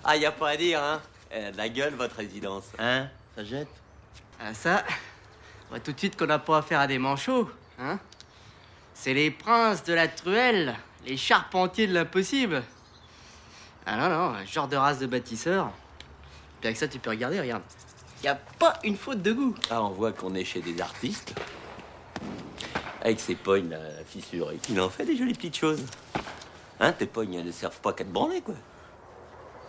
Ah, y a pas à dire, hein. Elle a de la gueule, votre résidence. Hein? Ça jette? Ah ça, on voit tout de suite qu'on n'a pas affaire à des manchots, hein. C'est les princes de la truelle, les charpentiers de l'impossible. Ah non, non, un genre de race de bâtisseur. Puis avec ça, tu peux regarder, regarde. Y a pas une faute de goût. Ah, on voit qu'on est chez des artistes. Avec ses pognes, là, fissurées. Il en fait des jolies petites choses. Hein, tes pognes, elles ne servent pas qu'à te branler, quoi.